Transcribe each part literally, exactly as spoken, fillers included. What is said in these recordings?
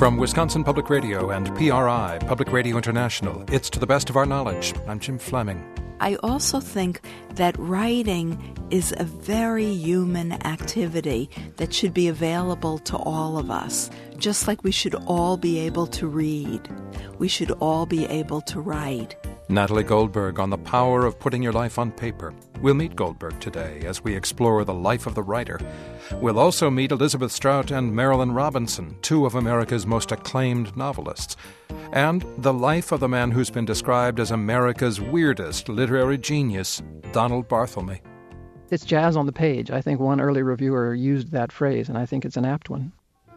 From Wisconsin Public Radio and P R I, Public Radio International, it's To the Best of Our Knowledge. I'm Jim Fleming. I also think that writing is a very human activity that should be available to all of us, just like we should all be able to read. We should all be able to write. Natalie Goldberg on the power of putting your life on paper. We'll meet Goldberg today as we explore the life of the writer. We'll also meet Elizabeth Strout and Marilynne Robinson, two of America's most acclaimed novelists. And the life of the man who's been described as America's weirdest literary genius, Donald Barthelme. It's jazz on the page. I think one early reviewer used that phrase, and I think it's an apt one.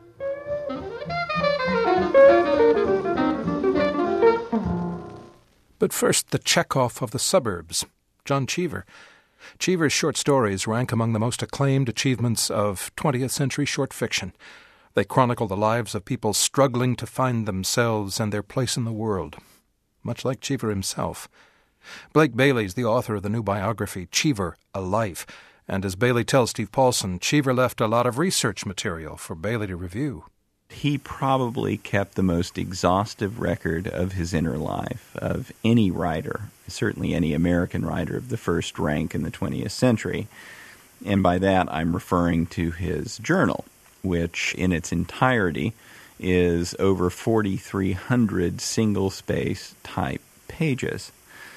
But first, the Chekhov of the suburbs, John Cheever. Cheever's short stories rank among the most acclaimed achievements of twentieth century short fiction. They chronicle the lives of people struggling to find themselves and their place in the world, much like Cheever himself. Blake Bailey's the author of the new biography, Cheever, A Life, and as Bailey tells Steve Paulson, Cheever left a lot of research material for Bailey to review. He probably kept the most exhaustive record of his inner life of any writer, certainly any American writer of the first rank in the twentieth century. And by that, I'm referring to his journal, which in its entirety is over forty-three hundred single-space type pages.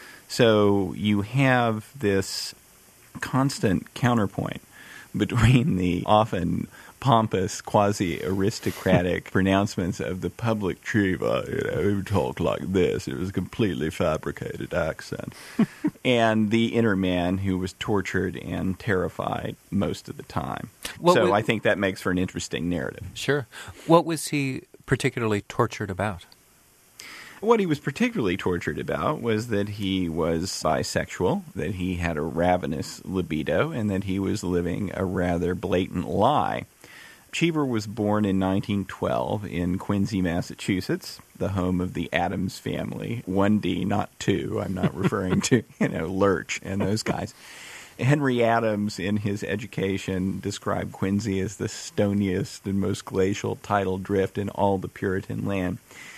So you have this constant counterpoint between the often pompous, quasi-aristocratic pronouncements of the public Cheever, you know, who talked like this. It was a completely fabricated accent. And the inner man who was tortured and terrified most of the time. What so was, I think that makes for an interesting narrative. Sure. What was he particularly tortured about? What he was particularly tortured about was that he was bisexual, that he had a ravenous libido, and that he was living a rather blatant lie. Cheever was born in nineteen twelve in Quincy, Massachusetts, the home of the Addams family. One D, not two. I'm not referring to, you know, Lurch and those guys. Henry Adams, in his education, described Quincy as the stoniest and most glacial tidal drift in all the Puritan land.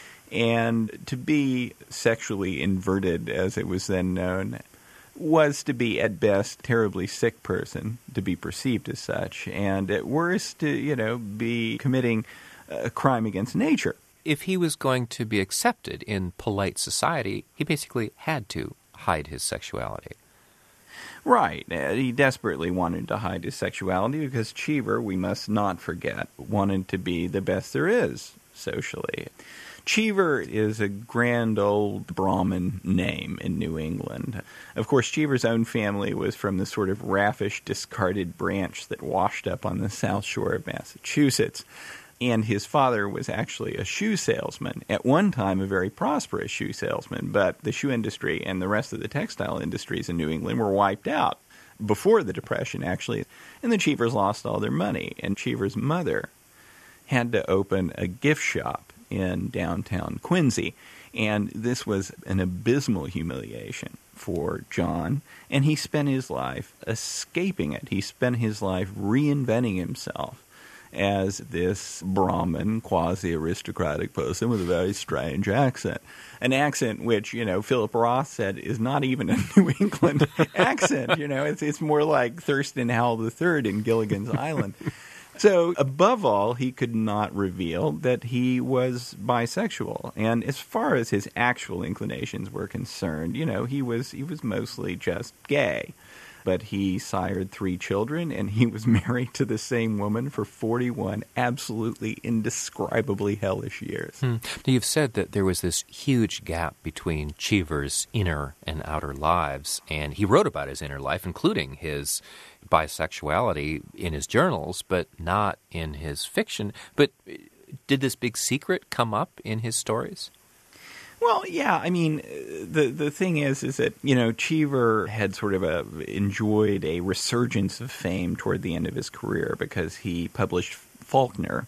And to be sexually inverted, as it was then known, was to be, at best, a terribly sick person, to be perceived as such, and at worst, to, you know, be committing a crime against nature. If he was going to be accepted in polite society, he basically had to hide his sexuality. Right. He desperately wanted to hide his sexuality because Cheever, we must not forget, wanted to be the best there is socially. Cheever is a grand old Brahmin name in New England. Of course, Cheever's own family was from the sort of raffish, discarded branch that washed up on the south shore of Massachusetts. And his father was actually a shoe salesman, at one time a very prosperous shoe salesman, but the shoe industry and the rest of the textile industries in New England were wiped out before the Depression, actually. And the Cheevers lost all their money, and Cheever's mother had to open a gift shop in downtown Quincy. And this was an abysmal humiliation for John, and he spent his life escaping it. He spent his life reinventing himself as this Brahmin, quasi-aristocratic person with a very strange accent. An accent which, you know, Philip Roth said is not even a New England accent. You know, it's, it's more like Thurston Howell the Third in Gilligan's Island. So, above all, he could not reveal that he was bisexual. And as far as his actual inclinations were concerned, you know, he was he was mostly just gay. But he sired three children, and he was married to the same woman for forty-one absolutely indescribably hellish years. Hmm. Now, you've said that there was this huge gap between Cheever's inner and outer lives, and he wrote about his inner life, including his bisexuality in his journals, but not in his fiction. But did this big secret come up in his stories? Well, yeah, I mean, the the thing is, is that, you know, Cheever had sort of a, enjoyed a resurgence of fame toward the end of his career because he published Faulkner,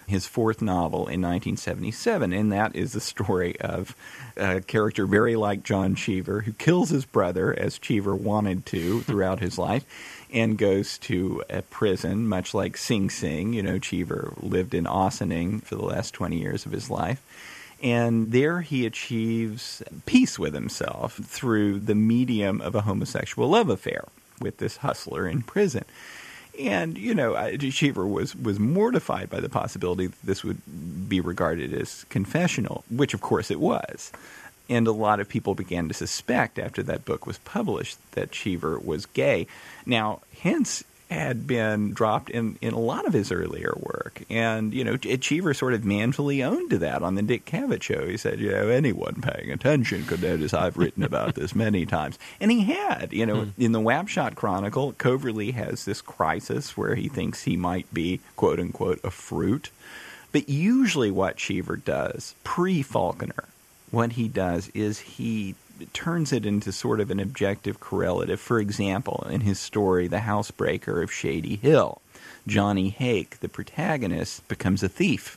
his fourth novel in nineteen seventy-seven, and that is the story of a character very like John Cheever who kills his brother, as Cheever wanted to, throughout his life, and goes to a prison, much like Sing Sing. You know, Cheever lived in Ossining for the last twenty years of his life. And there he achieves peace with himself through the medium of a homosexual love affair with this hustler in prison. And, you know, Cheever was, was mortified by the possibility that this would be regarded as confessional, which, of course, it was. And a lot of people began to suspect after that book was published that Cheever was gay. Now, Hence had been dropped in, in a lot of his earlier work. And, you know, Cheever sort of manfully owned to that on the Dick Cavett show. He said, you know, anyone paying attention could notice I've written about this many times. And he had. You know, mm. in the Wapshot Chronicle, Coverley has this crisis where he thinks he might be, quote-unquote, a fruit. But usually what Cheever does, pre-Faulkner, what he does is he turns it into sort of an objective correlative. For example, in his story, The Housebreaker of Shady Hill, Johnny Hake, the protagonist, becomes a thief.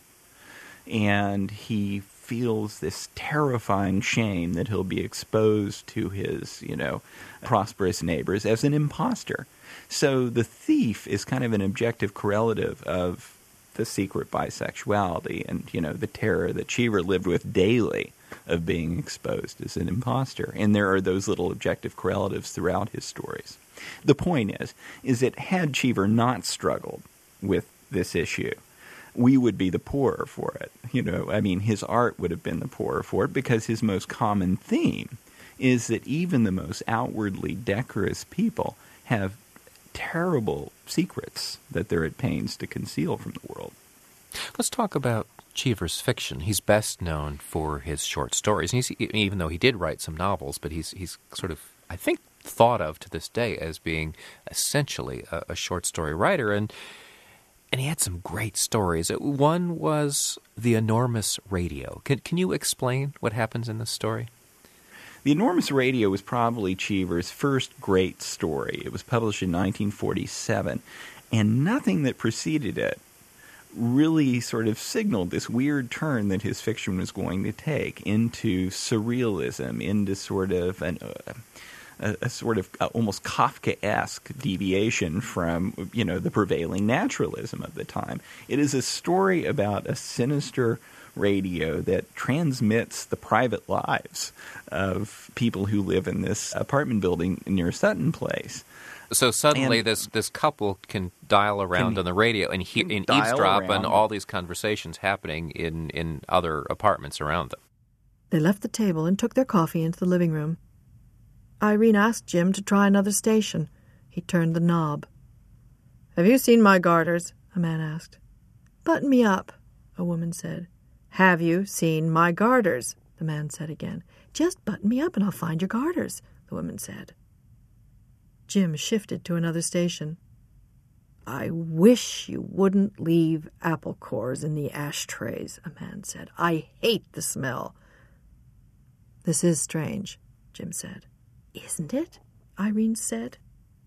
And he feels this terrifying shame that he'll be exposed to his, you know, prosperous neighbors as an imposter. So the thief is kind of an objective correlative of the secret bisexuality and, you know, the terror that Cheever lived with daily of being exposed as an imposter. And there are those little objective correlatives throughout his stories. The point is, is that had Cheever not struggled with this issue, we would be the poorer for it. You know, I mean, his art would have been the poorer for it because his most common theme is that even the most outwardly decorous people have terrible secrets that they're at pains to conceal from the world. Let's talk about Cheever's fiction. He's best known for his short stories. And he's, even though he did write some novels, but he's he's sort of, I think, thought of to this day as being essentially a, a short story writer. And and he had some great stories. One was The Enormous Radio. Can, can you explain what happens in this story? The Enormous Radio was probably Cheever's first great story. It was published in nineteen forty-seven, and nothing that preceded it really sort of signaled this weird turn that his fiction was going to take into surrealism, into sort of an, uh, a, a sort of uh, almost Kafkaesque deviation from, you know, the prevailing naturalism of the time. It is a story about a sinister radio that transmits the private lives of people who live in this apartment building near Sutton Place. So suddenly and, this this couple can dial around can, on the radio and, he, and eavesdrop around. on all these conversations happening in, in other apartments around them. They left the table and took their coffee into the living room. Irene asked Jim to try another station. He turned the knob. "Have you seen my garters?" a man asked. "Button me up," a woman said. "Have you seen my garters?" the man said again. "Just button me up and I'll find your garters," the woman said. Jim shifted to another station. "I wish you wouldn't leave apple cores in the ashtrays," a man said. "I hate the smell." "This is strange," Jim said. "Isn't it?" Irene said.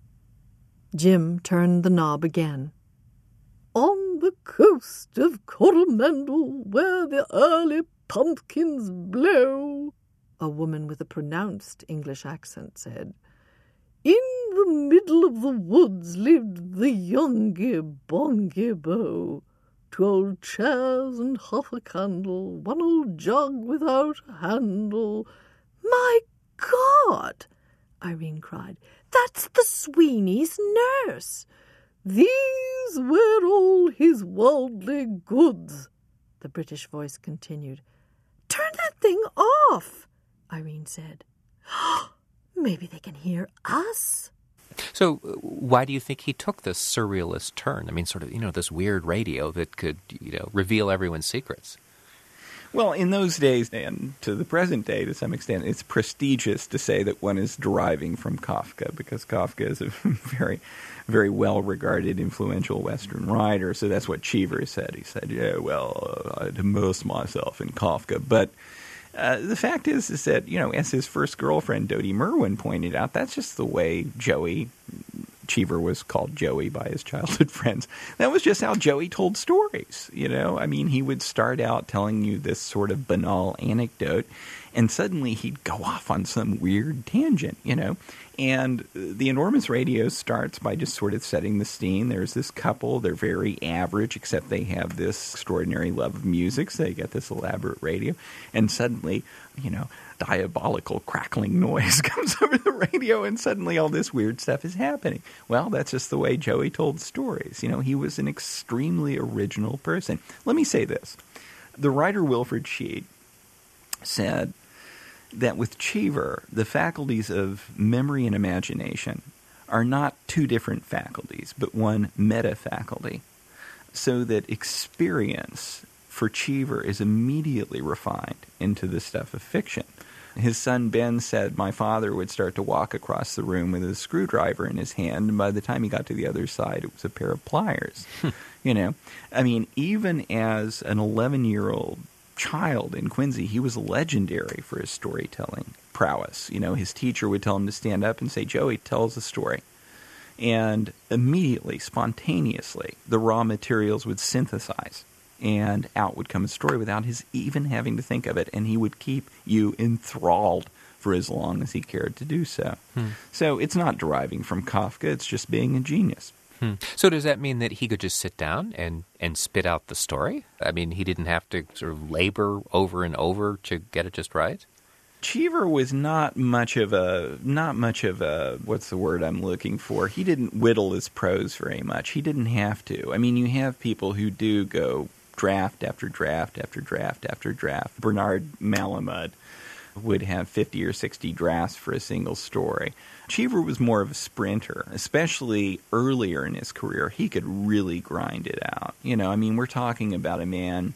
Jim turned the knob again. "On the coast of Coromandel, where the early pumpkins blow," a woman with a pronounced English accent said. "In the middle of the woods lived the Yonghy Bonghy Bò. Two old chairs and half a candle, one old jug without a handle." "My God!" Irene cried. "That's the Sweeney's nurse." "These were all his worldly goods," the British voice continued. "Turn that thing off," Irene said. "Maybe they can hear us." So why do you think he took this surrealist turn? I mean, sort of, you know, this weird radio that could, you know, reveal everyone's secrets. Well, in those days, and to the present day to some extent, it's prestigious to say that one is deriving from Kafka, because Kafka is a very, very well-regarded, influential Western writer. So that's what Cheever said. He said, yeah, well, uh, I'd immerse myself in Kafka. But uh, the fact is, is that, you know, as his first girlfriend, Dodie Merwin, pointed out, that's just the way Joey Cheever was called Joey by his childhood friends. That was just how Joey told stories, you know? I mean, he would start out telling you this sort of banal anecdote, and suddenly he'd go off on some weird tangent, you know? And The Enormous Radio starts by just sort of setting the scene. There's this couple. They're very average, except they have this extraordinary love of music, so they get this elaborate radio. And suddenly, you know, diabolical crackling noise comes over the radio, and suddenly all this weird stuff is happening. Well, that's just the way Joey told stories. You know, he was an extremely original person. Let me say this. The writer Wilfred Sheed said that with Cheever, the faculties of memory and imagination are not two different faculties, but one meta-faculty, so that experience for Cheever is immediately refined into the stuff of fiction. His son Ben said my father would start to walk across the room with a screwdriver in his hand, and by the time he got to the other side, it was a pair of pliers. You know, I mean, even as an eleven-year-old child in Quincy, he was legendary for his storytelling prowess. You know, his teacher would tell him to stand up and say, "Joey, tell us a story." And immediately, spontaneously, the raw materials would synthesize, and out would come a story without his even having to think of it, and he would keep you enthralled for as long as he cared to do so. Hmm. So it's not deriving from Kafka, it's just being a genius. Hmm. So does that mean that he could just sit down and, and spit out the story? I mean, he didn't have to sort of labor over and over to get it just right? Cheever was not much of a, not much of a, what's the word I'm looking for? He didn't whittle his prose very much. He didn't have to. I mean, you have people who do go draft after draft after draft after draft. Bernard Malamud would have fifty or sixty drafts for a single story. Cheever was more of a sprinter, especially earlier in his career. He could really grind it out. You know, I mean, we're talking about a man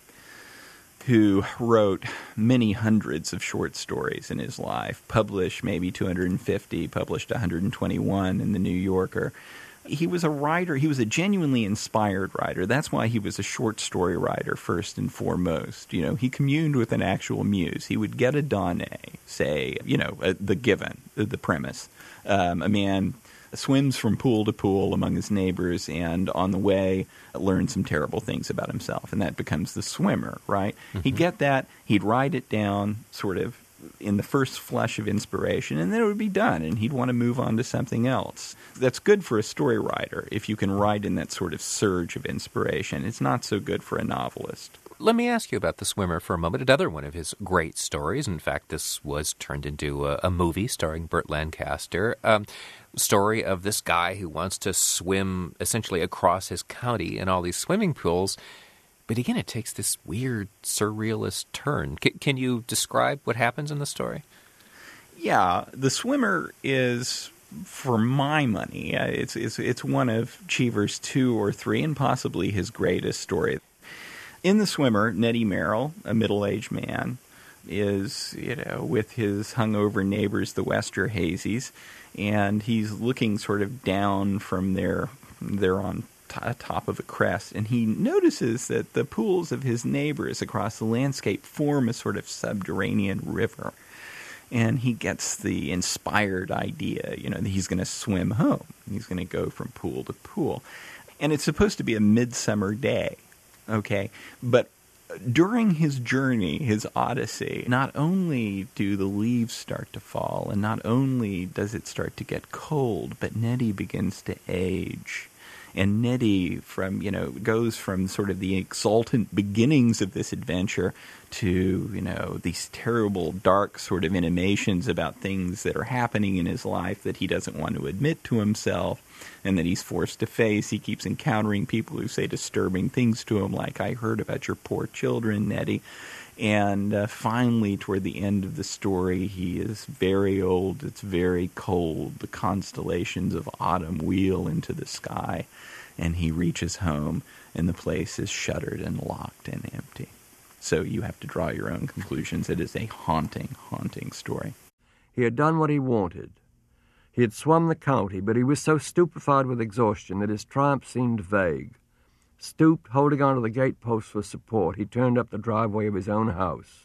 who wrote many hundreds of short stories in his life, published maybe two hundred fifty, published one hundred twenty-one in the New Yorker. He was a writer. He was a genuinely inspired writer. That's why he was a short story writer first and foremost. You know, he communed with an actual muse. He would get a Dante, say, you know, uh, the given, uh, the premise. Um, a man swims from pool to pool among his neighbors, and on the way learns some terrible things about himself, and that becomes the swimmer, right? Mm-hmm. He'd get that. He'd write it down sort of in the first flush of inspiration, and then it would be done, and he'd want to move on to something else. That's good for a story writer if you can write in that sort of surge of inspiration. It's not so good for a novelist. Let me ask you about The Swimmer for a moment. Another one of his great stories. In fact, this was turned into a, a movie starring Burt Lancaster. Um, story of this guy who wants to swim essentially across his county in all these swimming pools. But again, it takes this weird, surrealist turn. C- can you describe what happens in the story? Yeah, The Swimmer is, for my money, uh, it's, it's, it's one of Cheever's two or three, and possibly his greatest story. In The Swimmer, Nettie Merrill, a middle-aged man, is, you know, with his hungover neighbors, the Westerhazys, and he's looking sort of down from their, they're on t- top of a crest, and he notices that the pools of his neighbors across the landscape form a sort of subterranean river. And he gets the inspired idea, you know, that he's going to swim home. He's going to go from pool to pool. And it's supposed to be a midsummer day. Okay, but during his journey, his odyssey, not only do the leaves start to fall, and not only does it start to get cold, but Nettie begins to age. And Nettie from, you know, goes from sort of the exultant beginnings of this adventure to, you know, these terrible, dark sort of intimations about things that are happening in his life that he doesn't want to admit to himself and that he's forced to face. He keeps encountering people who say disturbing things to him, like, "I heard about your poor children, Nettie." And uh, finally, toward the end of the story, he is very old, it's very cold, the constellations of autumn wheel into the sky, and he reaches home, and the place is shuttered and locked and empty. So you have to draw your own conclusions. It is a haunting, haunting story. He had done what he wanted. He had swum the county, but he was so stupefied with exhaustion that his triumph seemed vague. Stooped, holding onto the gatepost for support, he turned up the driveway of his own house.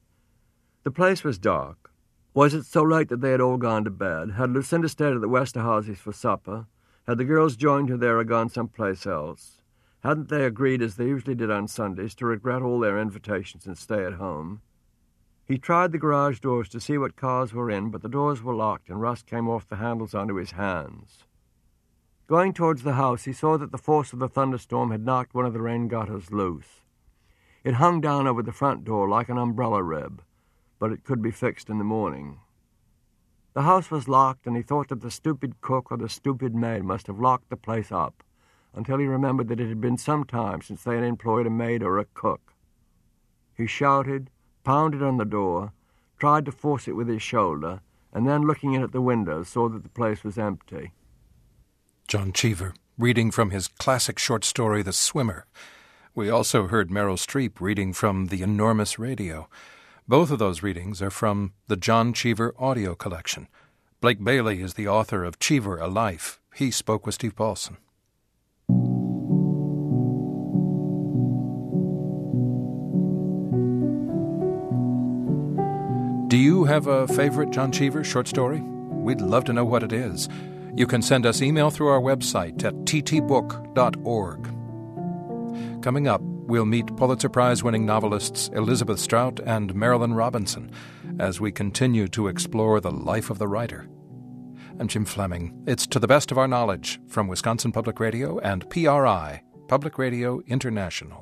The place was dark. Was it so late that they had all gone to bed? Had Lucinda stayed at the Westerhazys for supper? Had the girls joined her there or gone someplace else? Hadn't they agreed, as they usually did on Sundays, to regret all their invitations and stay at home? He tried the garage doors to see what cars were in, but the doors were locked and rust came off the handles onto his hands. Going towards the house, he saw that the force of the thunderstorm had knocked one of the rain gutters loose. It hung down over the front door like an umbrella rib, but it could be fixed in the morning. The house was locked, and he thought that the stupid cook or the stupid maid must have locked the place up, until he remembered that it had been some time since they had employed a maid or a cook. He shouted, pounded on the door, tried to force it with his shoulder, and then, looking in at the window, saw that the place was empty. John Cheever, reading from his classic short story, The Swimmer. We also heard Meryl Streep reading from The Enormous Radio. Both of those readings are from the John Cheever audio collection. Blake Bailey is the author of Cheever, A Life. He spoke with Steve Paulson. Do you have a favorite John Cheever short story? We'd love to know what it is. You can send us email through our website at t t book dot org. Coming up, we'll meet Pulitzer Prize-winning novelists Elizabeth Strout and Marilynne Robinson as we continue to explore the life of the writer. I'm Jim Fleming. It's To the Best of Our Knowledge from Wisconsin Public Radio and P R I, Public Radio International.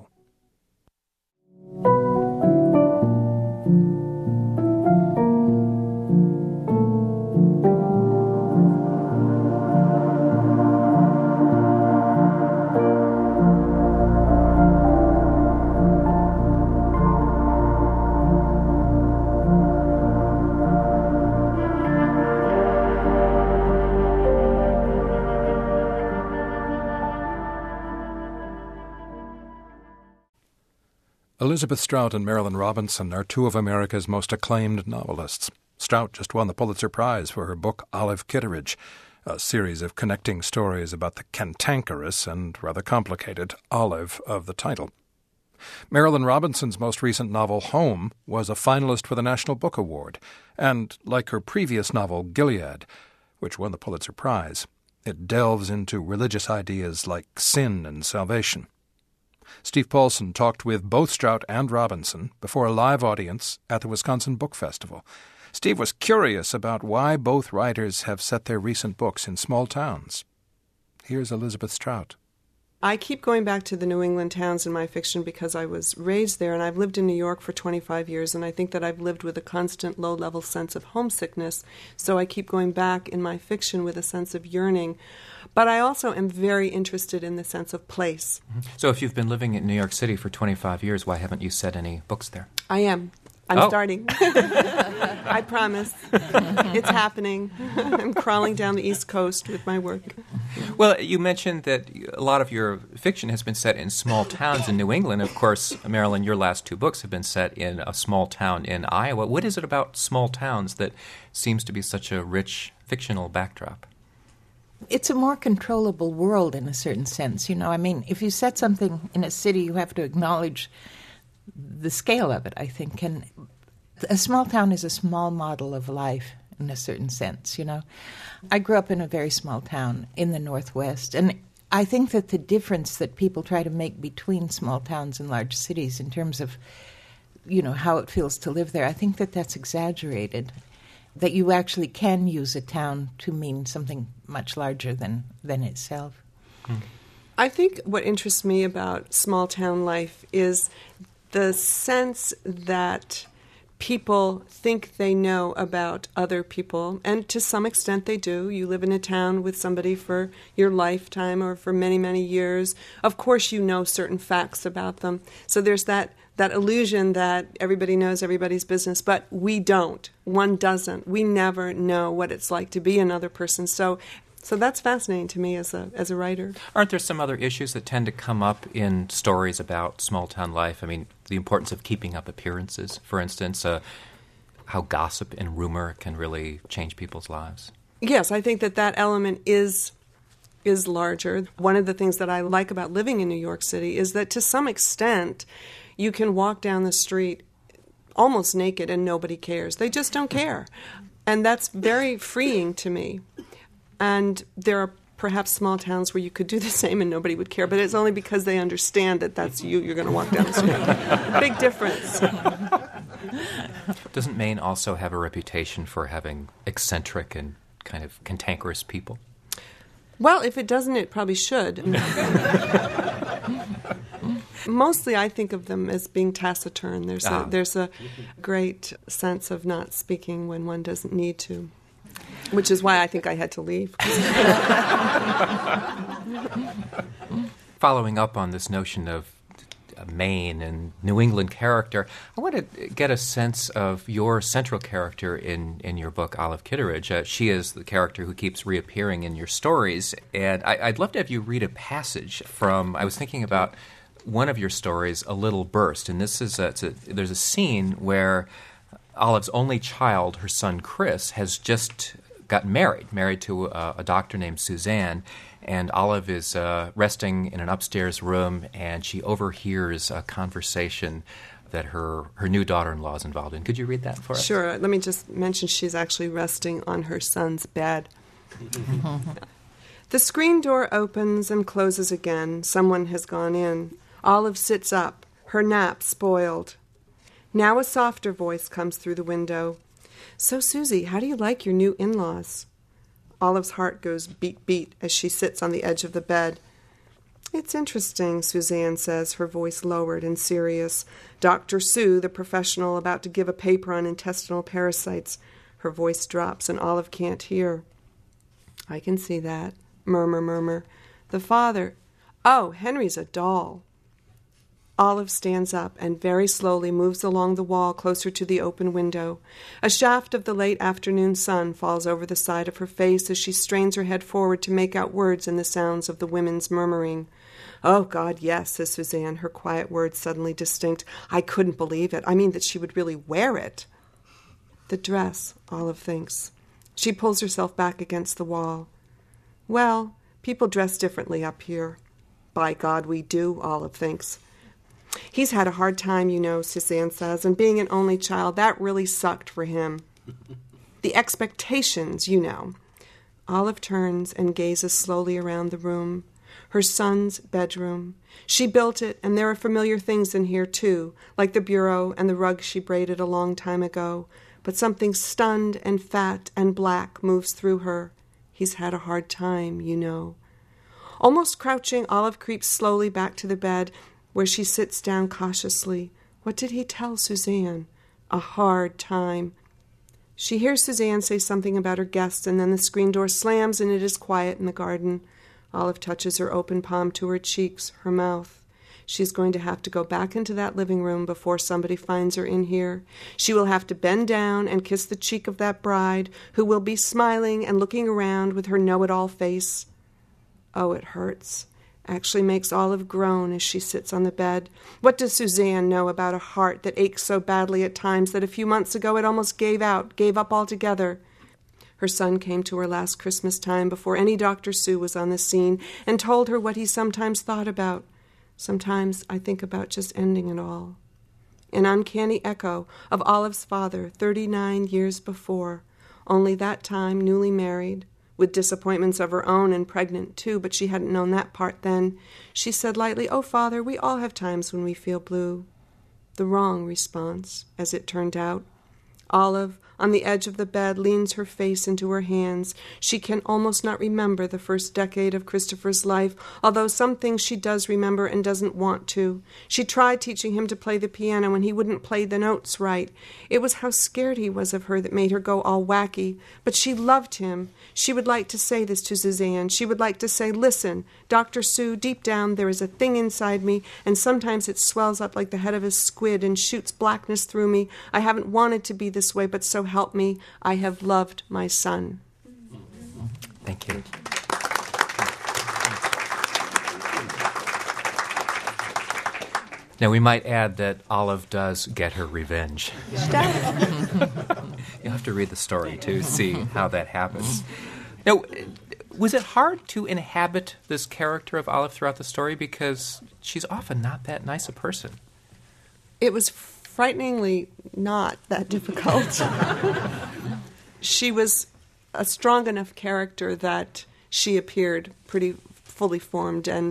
Elizabeth Strout and Marilynne Robinson are two of America's most acclaimed novelists. Strout just won the Pulitzer Prize for her book Olive Kitteridge, a series of connecting stories about the cantankerous and rather complicated Olive of the title. Marilynne Robinson's most recent novel, Home, was a finalist for the National Book Award, and, like her previous novel, Gilead, which won the Pulitzer Prize, it delves into religious ideas like sin and salvation. Steve Paulson talked with both Strout and Robinson before a live audience at the Wisconsin Book Festival. Steve was curious about why both writers have set their recent books in small towns. Here's Elizabeth Strout. I keep going back to the New England towns in my fiction because I was raised there, and I've lived in New York for twenty-five years, and I think that I've lived with a constant low-level sense of homesickness, so I keep going back in my fiction with a sense of yearning. But I also am very interested in the sense of place. So if you've been living in New York City for twenty-five years, why haven't you set any books there? I am. I'm oh. starting. I promise. It's happening. I'm crawling down the East Coast with my work. Well, you mentioned that a lot of your fiction has been set in small towns in New England. Of course, Marilynne, your last two books have been set in a small town in Iowa. What is it about small towns that seems to be such a rich fictional backdrop? It's a more controllable world in a certain sense. You know, I mean, if you set something in a city, you have to acknowledge the scale of it, I think. And a small town is a small model of life in a certain sense, you know. I grew up in a very small town in the Northwest, and I think that the difference that people try to make between small towns and large cities in terms of, you know, how it feels to live there, I think that that's exaggerated, that you actually can use a town to mean something much larger than, than itself. Hmm. I think what interests me about small town life is the sense that people think they know about other people, and to some extent they do. You live in a town with somebody for your lifetime or for many, many years. Of course you know certain facts about them. So there's that, that illusion that everybody knows everybody's business, but we don't. One doesn't. We never know what it's like to be another person. So So that's fascinating to me as a as a writer. Aren't there some other issues that tend to come up in stories about small-town life? I mean, the importance of keeping up appearances, for instance, uh, how gossip and rumor can really change people's lives. Yes, I think that that element is is larger. One of the things that I like about living in New York City is that to some extent you can walk down the street almost naked and nobody cares. They just don't care. And that's very freeing to me. And there are perhaps small towns where you could do the same and nobody would care, but it's only because they understand that that's you, you're going to walk down the street. Big difference. Doesn't Maine also have a reputation for having eccentric and kind of cantankerous people? Well, if it doesn't, it probably should. Mostly I think of them as being taciturn. There's ah. a, there's a great sense of not speaking when one doesn't need to, which is why I think I had to leave. Following up on this notion of Maine and New England character, I want to get a sense of your central character in, in your book, Olive Kitteridge. Uh, she is the character who keeps reappearing in your stories, and I, I'd love to have you read a passage from, I was thinking about one of your stories, A Little Burst, and this is a, it's a, there's a scene where Olive's only child, her son Chris, has just gotten married, married to a, a doctor named Suzanne, and Olive is uh, resting in an upstairs room, and she overhears a conversation that her, her new daughter-in-law is involved in. Could you read that for us? Sure. Let me just mention she's actually resting on her son's bed. The screen door opens and closes again. Someone has gone in. Olive sits up, her nap spoiled. Now a softer voice comes through the window. So, Susie, how do you like your new in-laws? Olive's heart goes beat-beat as she sits on the edge of the bed. It's interesting, Suzanne says, her voice lowered and serious. Doctor Sue, the professional about to give a paper on intestinal parasites. Her voice drops and Olive can't hear. I can see that. Murmur, murmur. The father. Oh, Henry's a doll. Olive stands up and very slowly moves along the wall closer to the open window. A shaft of the late afternoon sun falls over the side of her face as she strains her head forward to make out words in the sounds of the women's murmuring. Oh, God, yes, says Suzanne, her quiet words suddenly distinct. I couldn't believe it. I mean that she would really wear it. The dress, Olive thinks. She pulls herself back against the wall. Well, people dress differently up here. By God, we do, Olive thinks. He's had a hard time, you know, Suzanne says, and being an only child, that really sucked for him. The expectations, you know. Olive turns and gazes slowly around the room. Her son's bedroom. She built it, and there are familiar things in here, too, like the bureau and the rug she braided a long time ago. But something stunned and fat and black moves through her. He's had a hard time, you know. Almost crouching, Olive creeps slowly back to the bed, where she sits down cautiously. What did he tell Suzanne? A hard time. She hears Suzanne say something about her guests, and then the screen door slams and it is quiet in the garden. Olive touches her open palm to her cheeks, her mouth. She's going to have to go back into that living room before somebody finds her in here. She will have to bend down and kiss the cheek of that bride, who will be smiling and looking around with her know-it-all face. Oh, it hurts. Actually makes Olive groan as she sits on the bed. What does Suzanne know about a heart that aches so badly at times that a few months ago it almost gave out, gave up altogether? Her son came to her last Christmas time before any Doctor Sue was on the scene and told her what he sometimes thought about. Sometimes I think about just ending it all. An uncanny echo of Olive's father thirty-nine years before, only that time newly married, with disappointments of her own and pregnant, too, but she hadn't known that part then. She said lightly, "Oh, Father, we all have times when we feel blue." The wrong response, as it turned out. Olive, on the edge of the bed, leans her face into her hands. She can almost not remember the first decade of Christopher's life, although some things she does remember and doesn't want to. She tried teaching him to play the piano and he wouldn't play the notes right. It was how scared he was of her that made her go all wacky. But she loved him. She would like to say this to Suzanne. She would like to say, "Listen, Doctor Sue, deep down there is a thing inside me, and sometimes it swells up like the head of a squid and shoots blackness through me. I haven't wanted to be this way, but so help me, I have loved my son." Thank you. Now, we might add that Olive does get her revenge. You'll have to read the story to see how that happens. Now, was it hard to inhabit this character of Olive throughout the story? Because she's often not that nice a person. It was frighteningly not that difficult. She was a strong enough character that she appeared pretty fully formed. And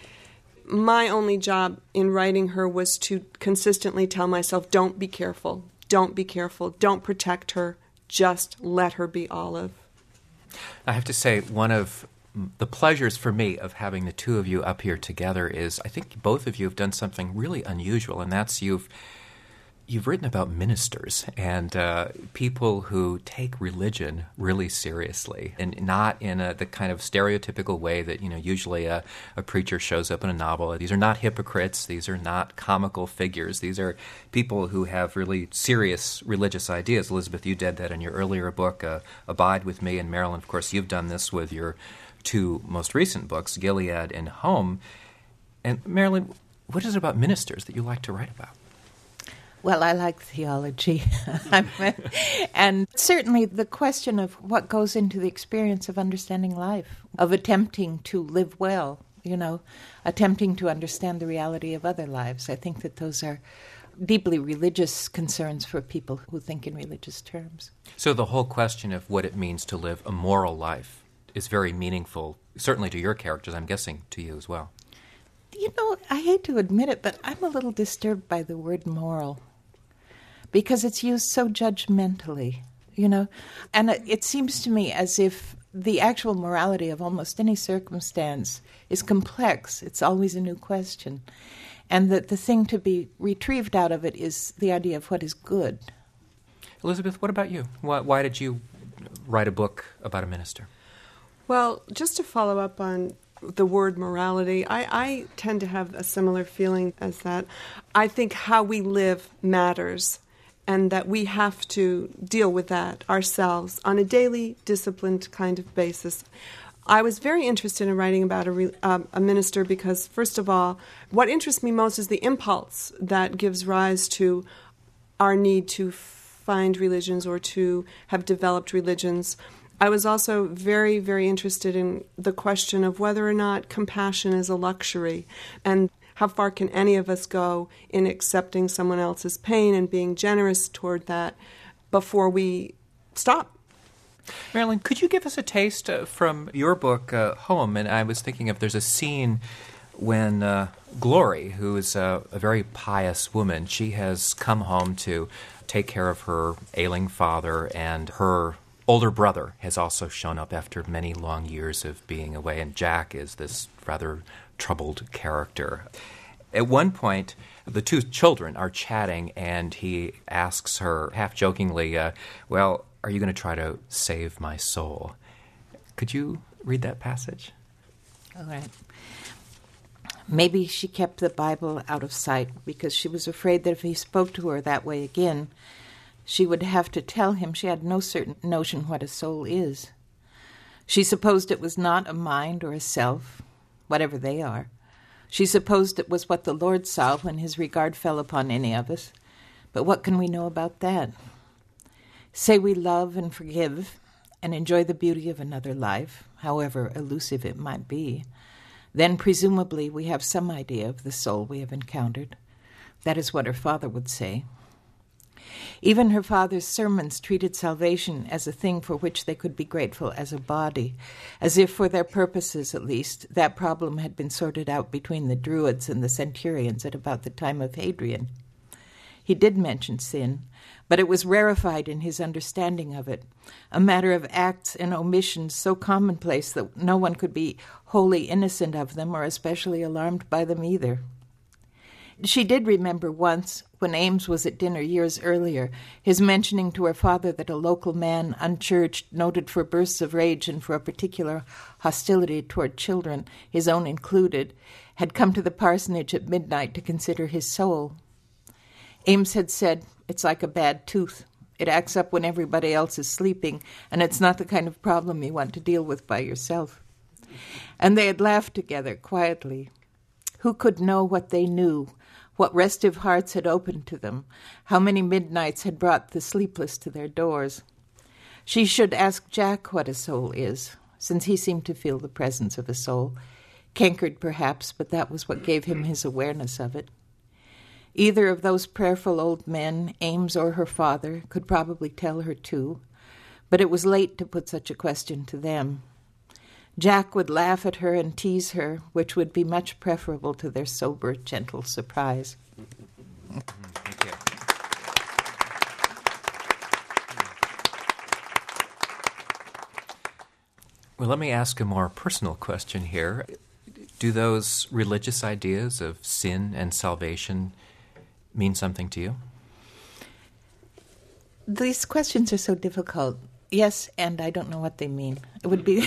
my only job in writing her was to consistently tell myself, don't be careful, don't be careful, don't protect her, just let her be Olive. I have to say, one of the pleasures for me of having the two of you up here together is I think both of you have done something really unusual, and that's you've You've written about ministers and uh, people who take religion really seriously, and not in a, the kind of stereotypical way that, you know, usually a, a preacher shows up in a novel. These are not hypocrites. These are not comical figures. These are people who have really serious religious ideas. Elizabeth, you did that in your earlier book, uh, Abide with Me, and Marilyn, of course, you've done this with your two most recent books, Gilead and Home. And Marilyn, what is it about ministers that you like to write about? Well, I like theology. And certainly the question of what goes into the experience of understanding life, of attempting to live well, you know, attempting to understand the reality of other lives. I think that those are deeply religious concerns for people who think in religious terms. So the whole question of what it means to live a moral life is very meaningful, certainly to your characters, I'm guessing to you as well. You know, I hate to admit it, but I'm a little disturbed by the word moral, because it's used so judgmentally, you know. And it, it seems to me as if the actual morality of almost any circumstance is complex. It's always a new question. And that the thing to be retrieved out of it is the idea of what is good. Elizabeth, what about you? Why, why did you write a book about a minister? Well, just to follow up on the word morality, I, I tend to have a similar feeling as that. I think how we live matters, and that we have to deal with that ourselves on a daily, disciplined kind of basis. I was very interested in writing about a, re, um, a minister because, first of all, what interests me most is the impulse that gives rise to our need to find religions or to have developed religions. I was also very, very interested in the question of whether or not compassion is a luxury, and how far can any of us go in accepting someone else's pain and being generous toward that before we stop. Marilyn, could you give us a taste uh, from your book, uh, Home? And I was thinking of there's a scene when uh, Glory, who is a, a very pious woman, she has come home to take care of her ailing father, and her older brother has also shown up after many long years of being away, and Jack is this rather troubled character. At one point, the two children are chatting, and he asks her, half-jokingly, uh, well, are you going to try to save my soul? Could you read that passage? All right. Maybe she kept the Bible out of sight because she was afraid that if he spoke to her that way again, she would have to tell him she had no certain notion what a soul is. She supposed it was not a mind or a self, whatever they are. She supposed it was what the Lord saw when his regard fell upon any of us. But what can we know about that? Say we love and forgive and enjoy the beauty of another life, however elusive it might be, then presumably we have some idea of the soul we have encountered. That is what her father would say. Even her father's sermons treated salvation as a thing for which they could be grateful as a body, as if for their purposes at least that problem had been sorted out between the Druids and the Centurions at about the time of Hadrian. He did mention sin, but it was rarefied in his understanding of it, a matter of acts and omissions so commonplace that no one could be wholly innocent of them or especially alarmed by them either. She did remember once, when Ames was at dinner years earlier, his mentioning to her father that a local man, unchurched, noted for bursts of rage and for a particular hostility toward children, his own included, had come to the parsonage at midnight to consider his soul. Ames had said, "It's like a bad tooth. It acts up when everybody else is sleeping, and it's not the kind of problem you want to deal with by yourself." And they had laughed together quietly. Who could know what they knew? What restive hearts had opened to them, how many midnights had brought the sleepless to their doors. She should ask Jack what a soul is, since he seemed to feel the presence of a soul, cankered perhaps, but that was what gave him his awareness of it. Either of those prayerful old men, Ames or her father, could probably tell her too, but it was late to put such a question to them. Jack would laugh at her and tease her, which would be much preferable to their sober, gentle surprise. Thank you. Well, let me ask a more personal question here. Do those religious ideas of sin and salvation mean something to you? These questions are so difficult. Yes, and I don't know what they mean. It would be...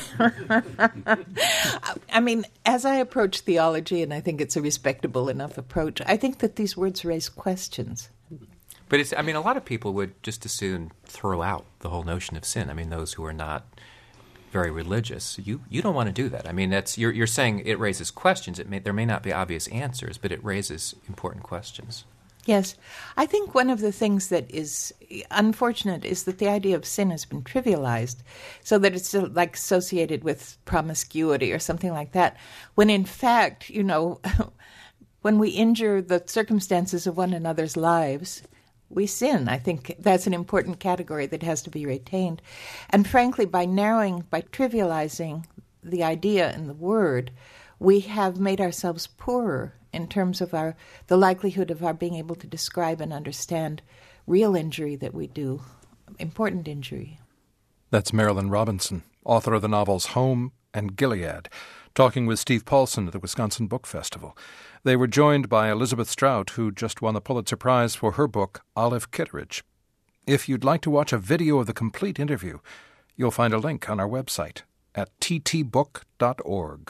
I mean, as I approach theology, and I think it's a respectable enough approach, I think that these words raise questions. But it's, I mean, a lot of people would just as soon throw out the whole notion of sin. I mean, those who are not very religious. You you don't want to do that. I mean, that's you're you're saying it raises questions. It may, there may not be obvious answers, but it raises important questions. Yes. I think one of the things that is unfortunate is that the idea of sin has been trivialized so that it's like associated with promiscuity or something like that, when in fact, you know, when we injure the circumstances of one another's lives, we sin. I think that's an important category that has to be retained. And frankly, by narrowing, by trivializing the idea and the word, we have made ourselves poorer in terms of our the likelihood of our being able to describe and understand real injury that we do, important injury. That's Marilynne Robinson, author of the novels Home and Gilead, talking with Steve Paulson at the Wisconsin Book Festival. They were joined by Elizabeth Strout, who just won the Pulitzer Prize for her book Olive Kitteridge. If you'd like to watch a video of the complete interview, you'll find a link on our website at t t book dot org.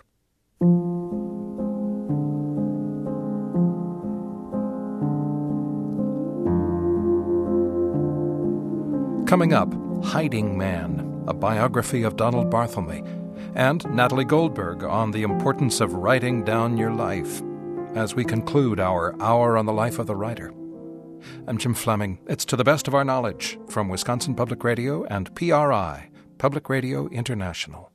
Coming up, Hiding Man, a biography of Donald Barthelme, and Natalie Goldberg on the importance of writing down your life, as we conclude our Hour on the Life of the Writer. I'm Jim Fleming. It's To the Best of Our Knowledge from Wisconsin Public Radio and P R I, Public Radio International.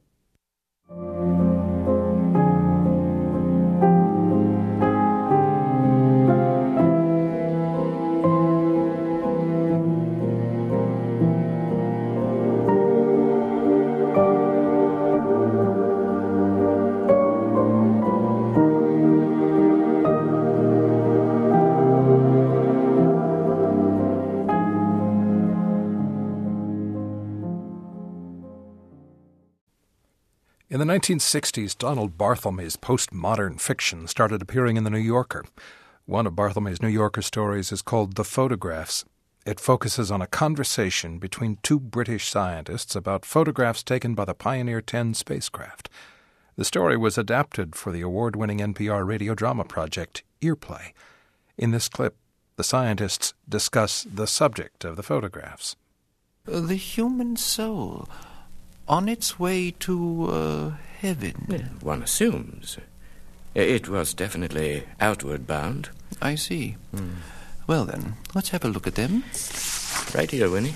In the nineteen sixties, Donald Barthelme's postmodern fiction started appearing in The New Yorker. One of Barthelme's New Yorker stories is called The Photographs. It focuses on a conversation between two British scientists about photographs taken by the Pioneer ten spacecraft. The story was adapted for the award-winning N P R radio drama project Earplay. In this clip, the scientists discuss the subject of the photographs. The human soul, on its way to uh, heaven. Yeah, one assumes. It was definitely outward bound. I see. Mm. Well then, let's have a look at them. Right here, Winnie.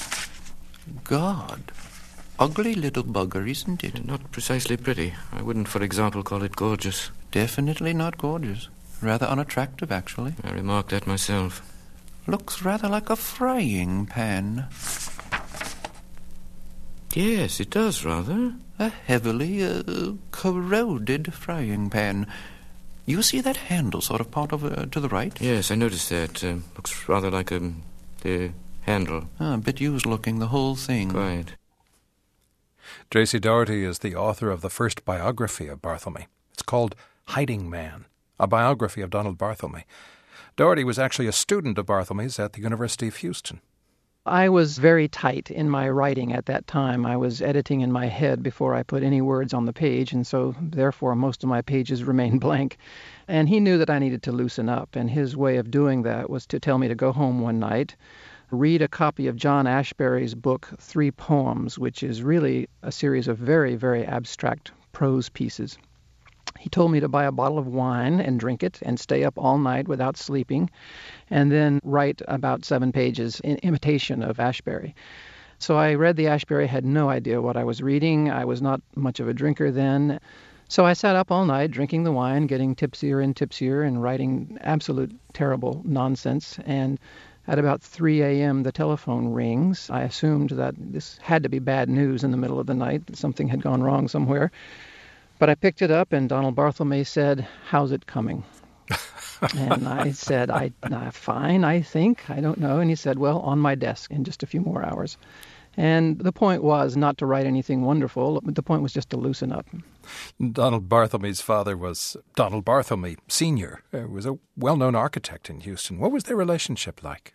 God. Ugly little bugger, isn't it? Not precisely pretty. I wouldn't, for example, call it gorgeous. Definitely not gorgeous. Rather unattractive, actually. I remarked that myself. Looks rather like a frying pan. Yes, it does, rather. A heavily uh, corroded frying pan. You see that handle sort of part of uh, to the right? Yes, I noticed that. Uh, looks rather like um, the handle. Ah, a bit used-looking, the whole thing. Quite. Tracy Doherty is the author of the first biography of Barthelme. It's called Hiding Man, a biography of Donald Barthelme. Doherty was actually a student of Barthelme's at the University of Houston. I was very tight in my writing at that time. I was editing in my head before I put any words on the page, and so therefore most of my pages remained blank. And he knew that I needed to loosen up, and his way of doing that was to tell me to go home one night, read a copy of John Ashbery's book, Three Poems, which is really a series of very, very abstract prose pieces. He told me to buy a bottle of wine and drink it and stay up all night without sleeping, and then write about seven pages in imitation of Ashbery. So I read the Ashbery, had no idea what I was reading. I was not much of a drinker then. So I sat up all night drinking the wine, getting tipsier and tipsier, and writing absolute terrible nonsense. And At about three a.m., the telephone rings. I assumed that this had to be bad news in the middle of the night, that something had gone wrong somewhere. But I picked it up, and Donald Barthelme said, "How's it coming?" And I said, I, uh, fine, I think. I don't know. And he said, well, on my desk in just a few more hours. And the point was not to write anything wonderful. The point was just to loosen up. Donald Barthelme's father was Donald Barthelme Senior, who was a well-known architect in Houston. What was their relationship like?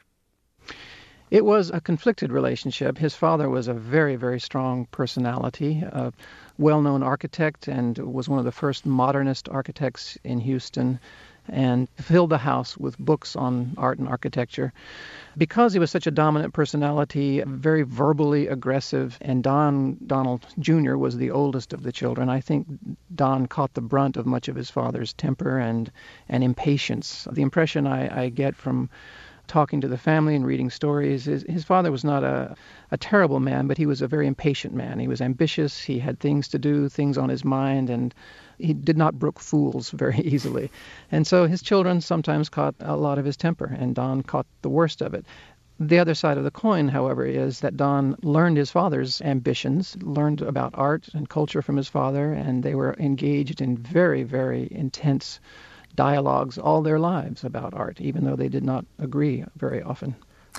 It was a conflicted relationship. His father was a very, very strong personality, a well-known architect, and was one of the first modernist architects in Houston, and filled the house with books on art and architecture. Because he was such a dominant personality, very verbally aggressive, and Don Donald Junior was the oldest of the children, I think Don caught the brunt of much of his father's temper and, and impatience. The impression I, I get from talking to the family and reading stories is his father was not a, a terrible man, but he was a very impatient man. He was ambitious, he had things to do, things on his mind, and he did not brook fools very easily. And so his children sometimes caught a lot of his temper, and Don caught the worst of it. The other side of the coin, however, is that Don learned his father's ambitions, learned about art and culture from his father, and they were engaged in very, very intense dialogues all their lives about art, even though they did not agree very often.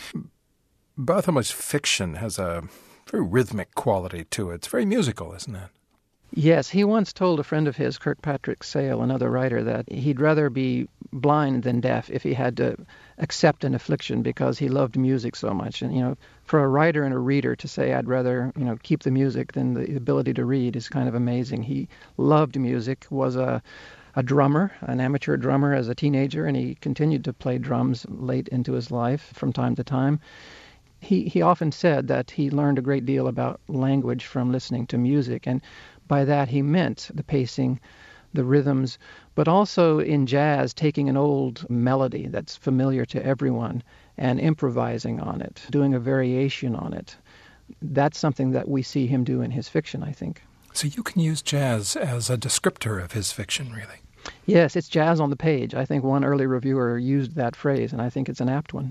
Barthelme's fiction has a very rhythmic quality to it. It's very musical, isn't it? Yes, he once told a friend of his, Kirkpatrick Sale, another writer, that he'd rather be blind than deaf if he had to accept an affliction because he loved music so much. And, you know, for a writer and a reader to say, I'd rather, you know, keep the music than the ability to read is kind of amazing. He loved music, was a a drummer, an amateur drummer as a teenager, and he continued to play drums late into his life from time to time. He he often said that he learned a great deal about language from listening to music, and by that he meant the pacing, the rhythms, but also in jazz taking an old melody that's familiar to everyone and improvising on it, doing a variation on it. That's something that we see him do in his fiction, I think. So you can use jazz as a descriptor of his fiction, really? Yes, it's jazz on the page. I think one early reviewer used that phrase, and I think it's an apt one.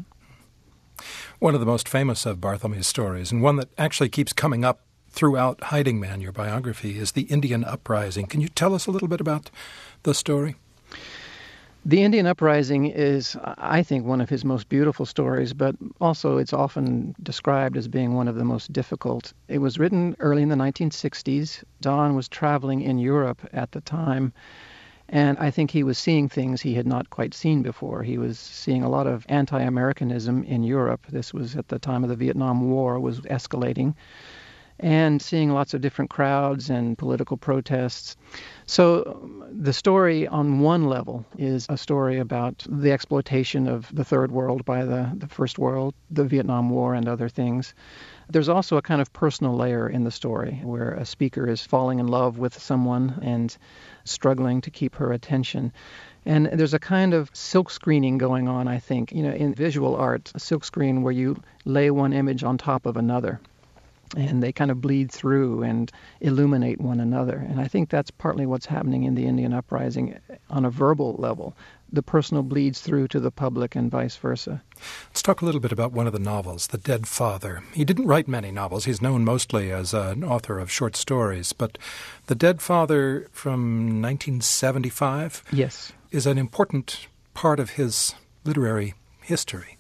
One of the most famous of Barthelme's stories, and one that actually keeps coming up throughout Hiding Man, your biography, is the Indian Uprising. Can you tell us a little bit about the story? The Indian Uprising is, I think, one of his most beautiful stories, but also it's often described as being one of the most difficult. It was written early in the nineteen sixties. Don was traveling in Europe at the time, and I think he was seeing things he had not quite seen before. He was seeing a lot of anti-Americanism in Europe. This was at the time of the Vietnam War, was escalating, and seeing lots of different crowds and political protests. So the story on one level is a story about the exploitation of the Third World by the, the First World, the Vietnam War and other things. There's also a kind of personal layer in the story where a speaker is falling in love with someone and struggling to keep her attention. And there's a kind of silk screening going on, I think, you know, in visual art, a silk screen where you lay one image on top of another, and they kind of bleed through and illuminate one another. And I think that's partly what's happening in the Indian Uprising on a verbal level. The personal bleeds through to the public and vice versa. Let's talk a little bit about one of the novels, The Dead Father. He didn't write many novels. He's known mostly as an author of short stories. But The Dead Father from nineteen seventy-five yes, is an important part of his literary history.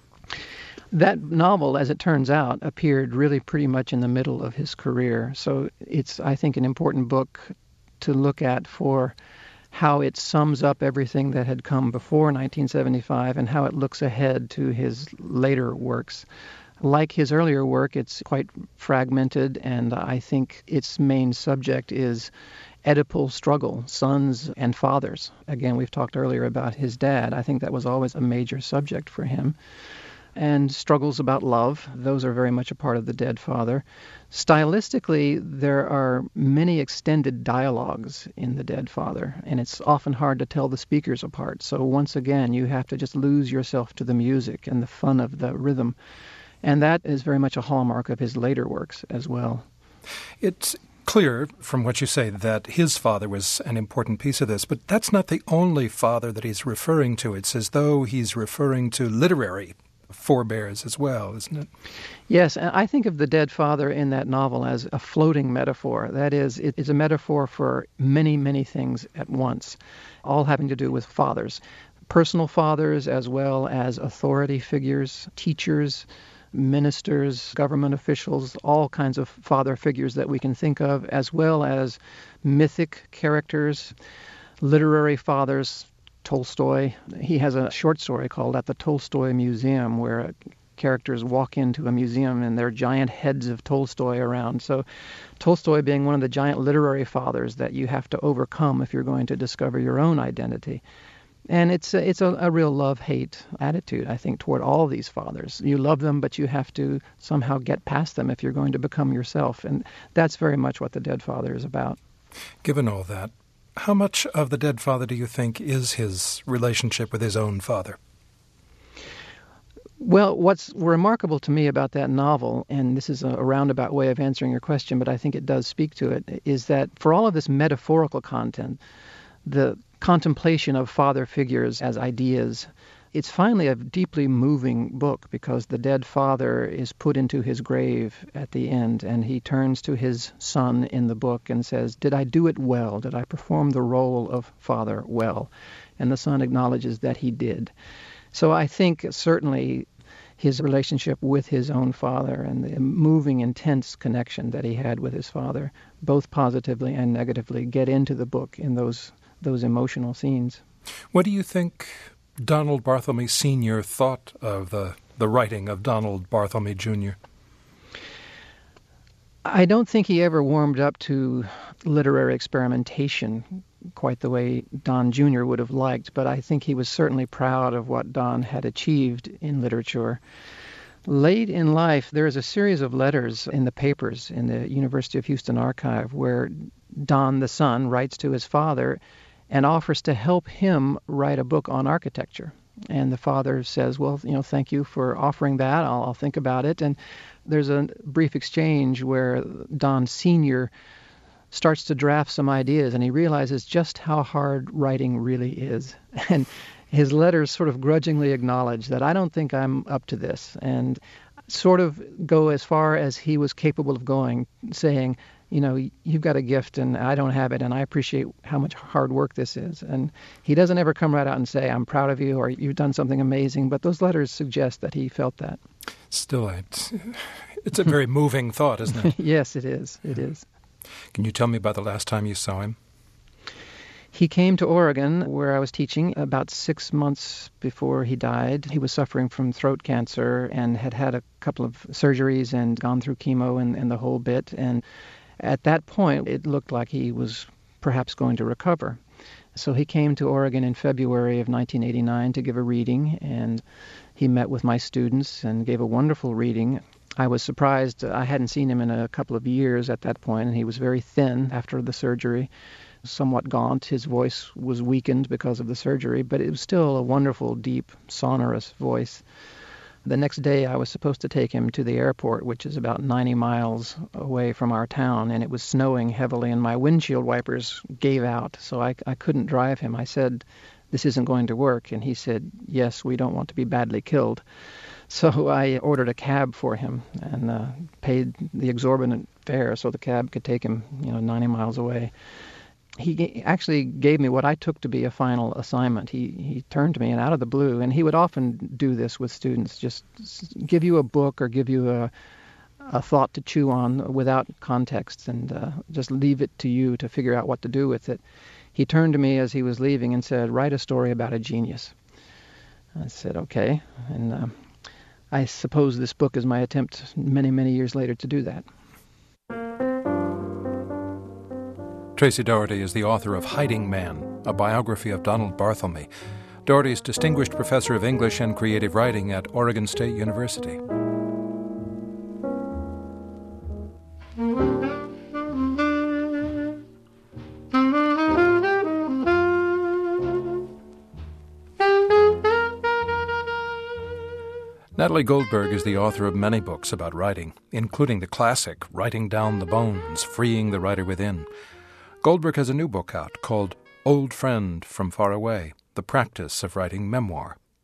That novel, as it turns out, appeared really pretty much in the middle of his career. So it's, I think, an important book to look at for how it sums up everything that had come before nineteen seventy-five and how it looks ahead to his later works. Like his earlier work, it's quite fragmented, and I think its main subject is Oedipal struggle, sons and fathers. Again, we've talked earlier about his dad. I think that was always a major subject for him. And struggles about love. Those are very much a part of The Dead Father. Stylistically, there are many extended dialogues in The Dead Father, and it's often hard to tell the speakers apart. So once again, you have to just lose yourself to the music and the fun of the rhythm. And that is very much a hallmark of his later works as well. It's clear from what you say that his father was an important piece of this, but that's not the only father that he's referring to. It's as though he's referring to literary forebears as well, isn't it? Yes, and I think of the dead father in that novel as a floating metaphor. That is, it is a metaphor for many, many things at once, all having to do with fathers. Personal fathers as well as authority figures, teachers, ministers, government officials, all kinds of father figures that we can think of, as well as mythic characters, literary fathers. Tolstoy, he has a short story called At the Tolstoy Museum, where characters walk into a museum and there are giant heads of Tolstoy around. So Tolstoy being one of the giant literary fathers that you have to overcome if you're going to discover your own identity. And it's a, it's a, a real love-hate attitude, I think, toward all these fathers. You love them, but you have to somehow get past them if you're going to become yourself. And that's very much what The Dead Father is about. Given all that, how much of The Dead Father do you think is his relationship with his own father? Well, what's remarkable to me about that novel, and this is a roundabout way of answering your question, but I think it does speak to it, is that for all of this metaphorical content, the contemplation of father figures as ideas, it's finally a deeply moving book because the dead father is put into his grave at the end and he turns to his son in the book and says, "Did I do it well? Did I perform the role of father well?" And the son acknowledges that he did. So I think certainly his relationship with his own father and the moving, intense connection that he had with his father, both positively and negatively, get into the book in those those emotional scenes. What do you think Donald Barthelme Senior thought of the, the writing of Donald Barthelme Junior? I don't think he ever warmed up to literary experimentation quite the way Don Junior would have liked, but I think he was certainly proud of what Don had achieved in literature. Late in life, there is a series of letters in the papers in the University of Houston archive where Don, the son, writes to his father and offers to help him write a book on architecture. And the father says, well, you know, thank you for offering that. I'll, I'll think about it. And there's a brief exchange where Don Senior starts to draft some ideas, and he realizes just how hard writing really is. And his letters sort of grudgingly acknowledge that I don't think I'm up to this, and sort of go as far as he was capable of going, saying, you know, you've got a gift and I don't have it, and I appreciate how much hard work this is. And he doesn't ever come right out and say, I'm proud of you, or you've done something amazing, but those letters suggest that he felt that. Still, it's, it's a very moving thought, isn't it? Yes, it is. It is. Can you tell me about the last time you saw him? He came to Oregon, where I was teaching, about six months before he died. He was suffering from throat cancer and had had a couple of surgeries and gone through chemo and, and the whole bit. And at that point, it looked like he was perhaps going to recover. So he came to Oregon in February of nineteen eighty-nine to give a reading, and he met with my students and gave a wonderful reading. I was surprised. I hadn't seen him in a couple of years at that point, and he was very thin after the surgery, somewhat gaunt. His voice was weakened because of the surgery, but it was still a wonderful, deep, sonorous voice. The next day, I was supposed to take him to the airport, which is about ninety miles away from our town, and it was snowing heavily, and my windshield wipers gave out, so I, I couldn't drive him. I said, this isn't going to work, and he said, yes, we don't want to be badly killed. So I ordered a cab for him and uh, paid the exorbitant fare so the cab could take him, you know, ninety miles away. He g- actually gave me what I took to be a final assignment. He he turned to me, and out of the blue, and he would often do this with students, just give you a book or give you a a thought to chew on without context, and uh, just leave it to you to figure out what to do with it. He turned to me as he was leaving and said, write a story about a genius. I said, okay. And uh, I suppose this book is my attempt many, many years later to do that. Tracy Doherty is the author of Hiding Man, a biography of Donald Barthelme. Doherty is Distinguished Professor of English and Creative Writing at Oregon State University. Natalie Goldberg is the author of many books about writing, including the classic Writing Down the Bones, Freeing the Writer Within. Goldberg has a new book out called Old Friend from Far Away, The Practice of Writing Memoir.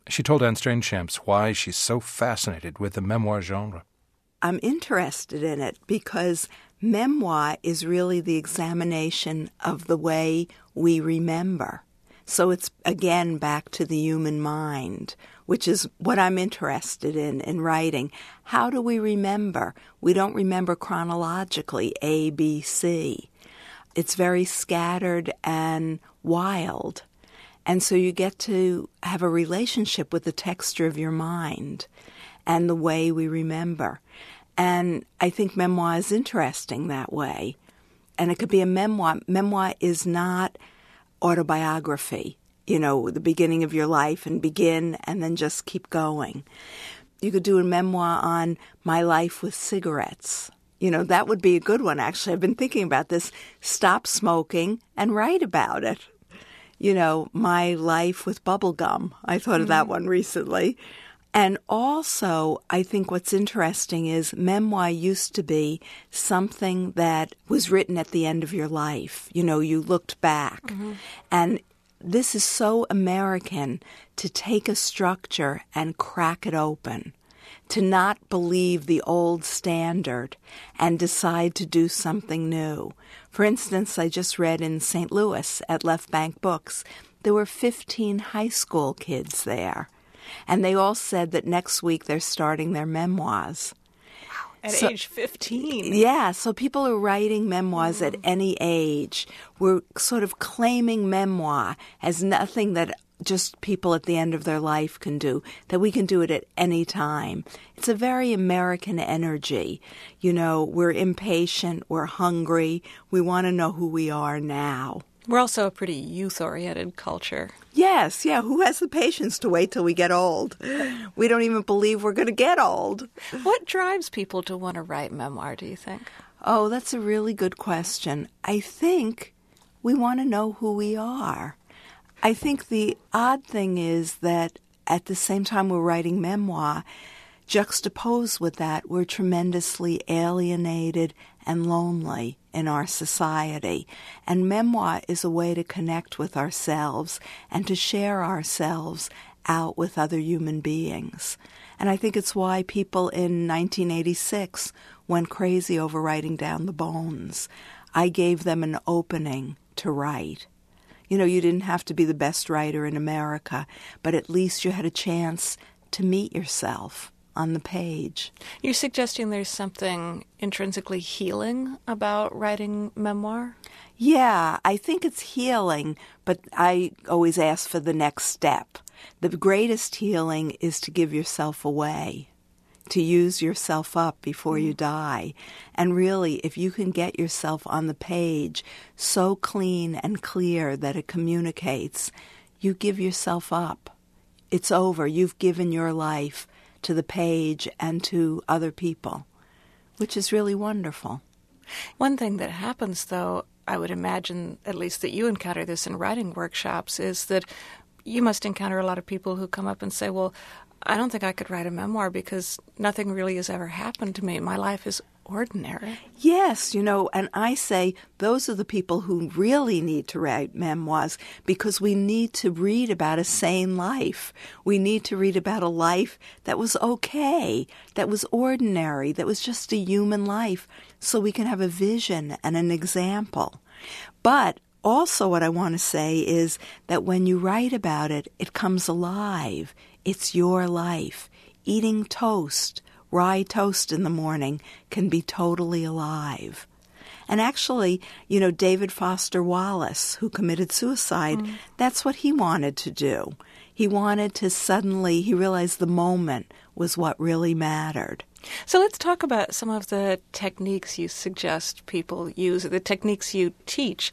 She told Anne Strainchamps why she's so fascinated with the memoir genre. I'm interested in it because memoir is really the examination of the way we remember. So it's, again, back to the human mind, which is what I'm interested in in writing. How do we remember? We don't remember chronologically, A, B, C. It's very scattered and wild. And so you get to have a relationship with the texture of your mind and the way we remember. And I think memoir is interesting that way. And it could be a memoir. Memoir is not autobiography, you know, the beginning of your life and begin and then just keep going. You could do a memoir on my life with cigarettes. You know, that would be a good one, actually. I've been thinking about this. Stop smoking and write about it. You know, my life with bubble gum. I thought mm-hmm. of that one recently. And also, I think what's interesting is memoir used to be something that was written at the end of your life. You know, you looked back. Mm-hmm. And this is so American to take a structure and crack it open, to not believe the old standard and decide to do something new. For instance, I just read in Saint Louis at Left Bank Books, there were fifteen high school kids there. And they all said that next week they're starting their memoirs. Wow, at so, age fifteen. Yeah, so people are writing memoirs mm. at any age. We're sort of claiming memoir as nothing that just people at the end of their life can do, that we can do it at any time. It's a very American energy. You know, we're impatient, we're hungry, we want to know who we are now. We're also a pretty youth-oriented culture. Yes, yeah. Who has the patience to wait till we get old? We don't even believe we're going to get old. What drives people to want to write memoir, do you think? Oh, that's a really good question. I think we want to know who we are. I think the odd thing is that at the same time we're writing memoir, juxtaposed with that, we're tremendously alienated and lonely in our society. And memoir is a way to connect with ourselves and to share ourselves out with other human beings. And I think it's why people in nineteen eighty-six went crazy over writing down the bones. I gave them an opening to write. You know, you didn't have to be the best writer in America, but at least you had a chance to meet yourself on the page. You're suggesting there's something intrinsically healing about writing memoir? Yeah, I think it's healing, but I always ask for the next step. The greatest healing is to give yourself away, to use yourself up before you die. And really, if you can get yourself on the page so clean and clear that it communicates, you give yourself up. It's over. You've given your life to the page and to other people, which is really wonderful. One thing that happens, though, I would imagine, at least that you encounter this in writing workshops, is that you must encounter a lot of people who come up and say, well, I don't think I could write a memoir because nothing really has ever happened to me. My life is ordinary. Yes, you know, and I say those are the people who really need to write memoirs because we need to read about a sane life. We need to read about a life that was okay, that was ordinary, that was just a human life, so we can have a vision and an example. But also what I want to say is that when you write about it, it comes alive. It's your life. Eating toast, rye toast in the morning, can be totally alive. And actually, you know, David Foster Wallace, who committed suicide, mm. that's what he wanted to do. He wanted to suddenly, he realized the moment was what really mattered. So let's talk about some of the techniques you suggest people use, the techniques you teach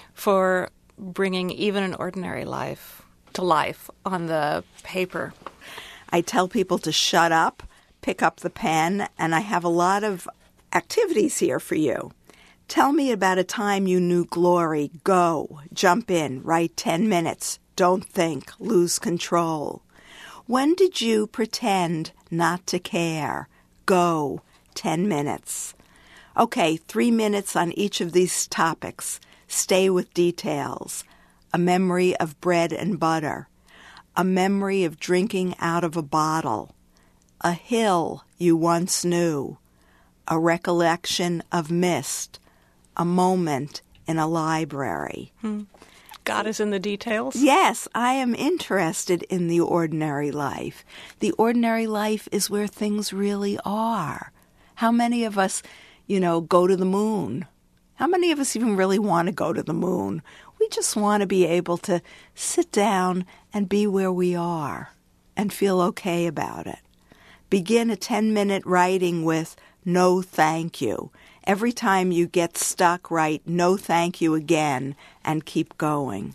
for bringing even an ordinary life to life on the paper. I tell people to shut up, pick up the pen, and I have a lot of activities here for you. Tell me about a time you knew glory. Go. Jump in. Write ten minutes. Don't think. Lose control. When did you pretend not to care? Go. Ten minutes. Okay, three minutes on each of these topics. Stay with details. A memory of bread and butter. a memory of drinking out of a bottle, a hill you once knew, a recollection of mist, a moment in a library. Hmm. God is in the details? Yes, I am interested in the ordinary life. The ordinary life is where things really are. How many of us, you know, go to the moon? How many of us even really want to go to the moon? We just want to be able to sit down and be where we are and feel okay about it. Begin a ten-minute writing with no thank you. Every time you get stuck, write no thank you again and keep going.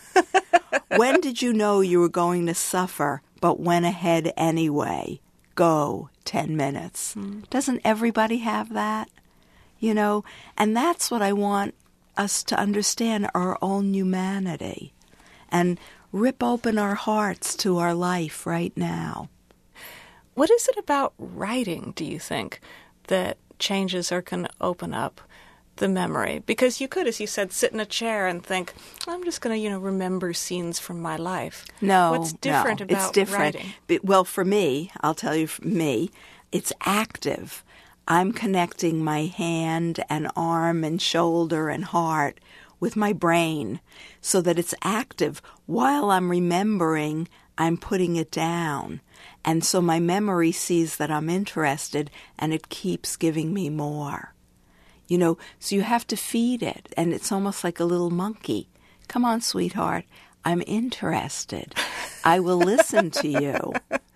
When did you know you were going to suffer but went ahead anyway? Go ten minutes. Mm. Doesn't everybody have that? You know, and that's what I want us to understand, our own humanity, and rip open our hearts to our life right now. What is it about writing, do you think, that changes or can open up the memory? Because you could, as you said, sit in a chair and think, I'm just going to, you know, remember scenes from my life. No, What's different no, about it's different. writing? But, well, for me, I'll tell you, for me, it's active. I'm connecting my hand and arm and shoulder and heart with my brain so that it's active. While I'm remembering, I'm putting it down. And so my memory sees that I'm interested, and it keeps giving me more. You know, so you have to feed it, and it's almost like a little monkey. Come on, sweetheart, I'm interested. I will listen to you.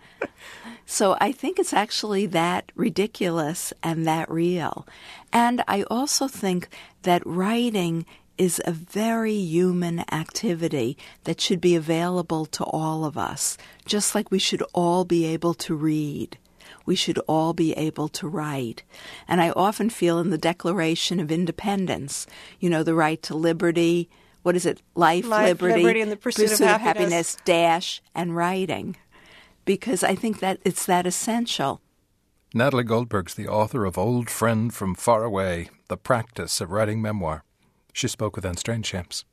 So I think it's actually that ridiculous and that real. And I also think that writing is a very human activity that should be available to all of us, just like we should all be able to read. We should all be able to write. And I often feel in the Declaration of Independence, you know, the right to liberty, what is it, life, life liberty, liberty, and the pursuit, pursuit of, of happiness. happiness, dash, and writing. Because I think that it's that essential. Natalie Goldberg's the author of Old Friend from Far Away, The Practice of Writing Memoir. She spoke with Anne Strainchamps.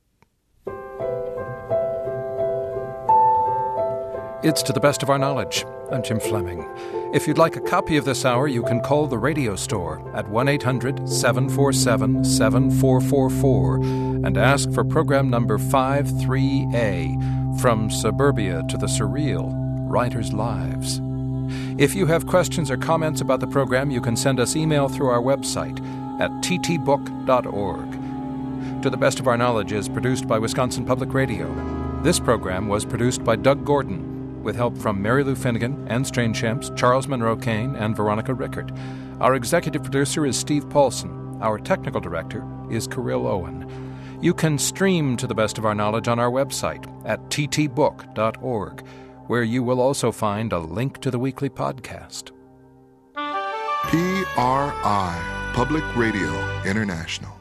It's To the Best of Our Knowledge. I'm Jim Fleming. If you'd like a copy of this hour, you can call the radio store at one eight hundred seven four seven seven four four four and ask for program number five three A, From Suburbia to the Surreal, Writers' Lives. If you have questions or comments about the program, you can send us email through our website at t t book dot org. To the Best of Our Knowledge is produced by Wisconsin Public Radio. This program was produced by Doug Gordon, with help from Mary Lou Finnegan, Anne Strainchamps, Charles Monroe Kane, and Veronica Rickert. Our executive producer is Steve Paulson. Our technical director is Kirill Owen. You can stream To the Best of Our Knowledge on our website at t t book dot org, where you will also find a link to the weekly podcast. P R I, Public Radio International.